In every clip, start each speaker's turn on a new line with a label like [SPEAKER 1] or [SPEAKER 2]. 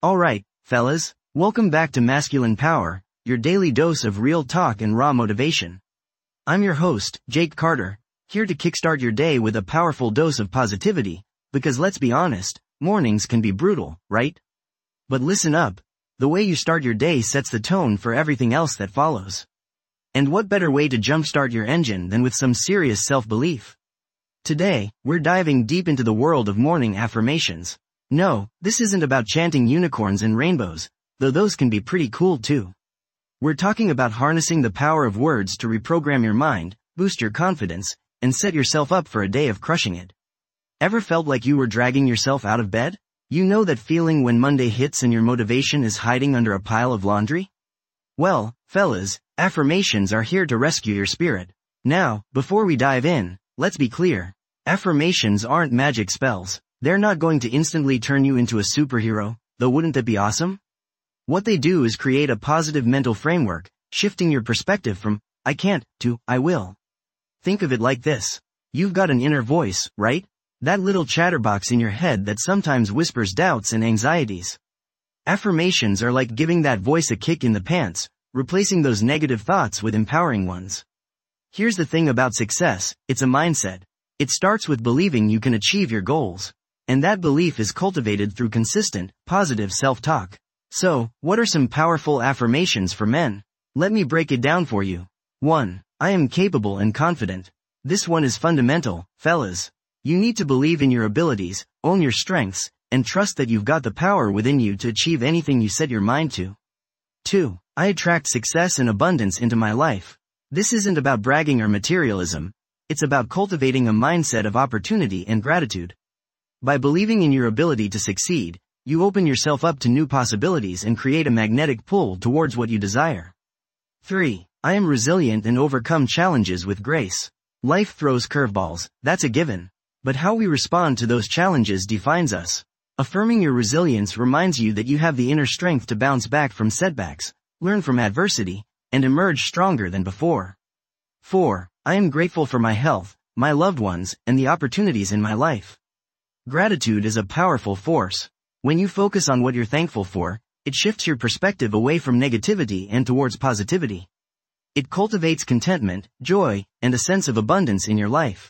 [SPEAKER 1] Alright, fellas, welcome back to Masculine Power, your daily dose of real talk and raw motivation. I'm your host, Jake Carter, here to kickstart your day with a powerful dose of positivity, because let's be honest, mornings can be brutal, right? But listen up, the way you start your day sets the tone for everything else that follows. And what better way to jumpstart your engine than with some serious self-belief? Today, we're diving deep into the world of morning affirmations. No, this isn't about chanting unicorns and rainbows, though those can be pretty cool too. We're talking about harnessing the power of words to reprogram your mind, boost your confidence, and set yourself up for a day of crushing it. Ever felt like you were dragging yourself out of bed? You know that feeling when Monday hits and your motivation is hiding under a pile of laundry? Well, fellas, affirmations are here to rescue your spirit. Now, before we dive in, let's be clear. Affirmations aren't magic spells. They're not going to instantly turn you into a superhero, though wouldn't that be awesome? What they do is create a positive mental framework, shifting your perspective from, I can't, to, I will. Think of it like this. You've got an inner voice, right? That little chatterbox in your head that sometimes whispers doubts and anxieties. Affirmations are like giving that voice a kick in the pants, replacing those negative thoughts with empowering ones. Here's the thing about success, it's a mindset. It starts with believing you can achieve your goals. And that belief is cultivated through consistent, positive self-talk. So, what are some powerful affirmations for men? Let me break it down for you. 1. I am capable and confident. This one is fundamental, fellas. You need to believe in your abilities, own your strengths, and trust that you've got the power within you to achieve anything you set your mind to. 2. I attract success and abundance into my life. This isn't about bragging or materialism. It's about cultivating a mindset of opportunity and gratitude. By believing in your ability to succeed, you open yourself up to new possibilities and create a magnetic pull towards what you desire. 3. I am resilient and overcome challenges with grace. Life throws curveballs, that's a given. But how we respond to those challenges defines us. Affirming your resilience reminds you that you have the inner strength to bounce back from setbacks, learn from adversity, and emerge stronger than before. 4. I am grateful for my health, my loved ones, and the opportunities in my life. Gratitude is a powerful force. When you focus on what you're thankful for, it shifts your perspective away from negativity and towards positivity. It cultivates contentment, joy, and a sense of abundance in your life.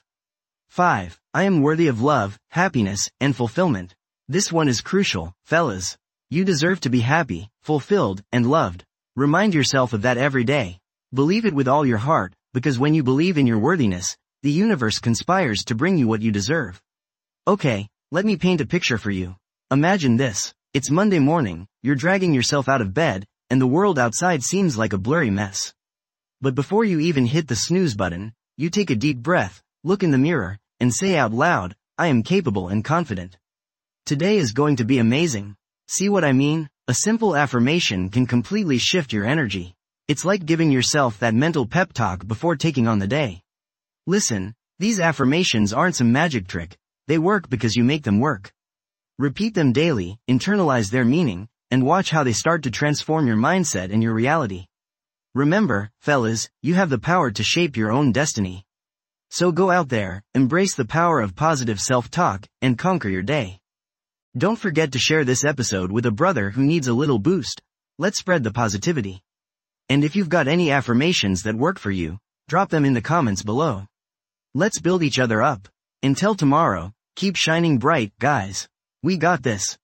[SPEAKER 1] 5. I am worthy of love, happiness, and fulfillment. This one is crucial, fellas. You deserve to be happy, fulfilled, and loved. Remind yourself of that every day. Believe it with all your heart, because when you believe in your worthiness, the universe conspires to bring you what you deserve. Okay, let me paint a picture for you. Imagine this. It's Monday morning, you're dragging yourself out of bed, and the world outside seems like a blurry mess. But before you even hit the snooze button, you take a deep breath, look in the mirror, and say out loud, I am capable and confident. Today is going to be amazing. See what I mean? A simple affirmation can completely shift your energy. It's like giving yourself that mental pep talk before taking on the day. Listen, these affirmations aren't some magic trick. They work because you make them work. Repeat them daily, internalize their meaning, and watch how they start to transform your mindset and your reality. Remember, fellas, you have the power to shape your own destiny. So go out there, embrace the power of positive self-talk, and conquer your day. Don't forget to share this episode with a brother who needs a little boost. Let's spread the positivity. And if you've got any affirmations that work for you, drop them in the comments below. Let's build each other up. Until tomorrow, keep shining bright, guys. We got this.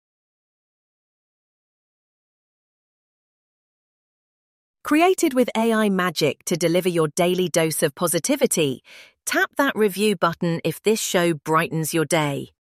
[SPEAKER 2] Created with AI magic to deliver your daily dose of positivity, tap that review button if this show brightens your day.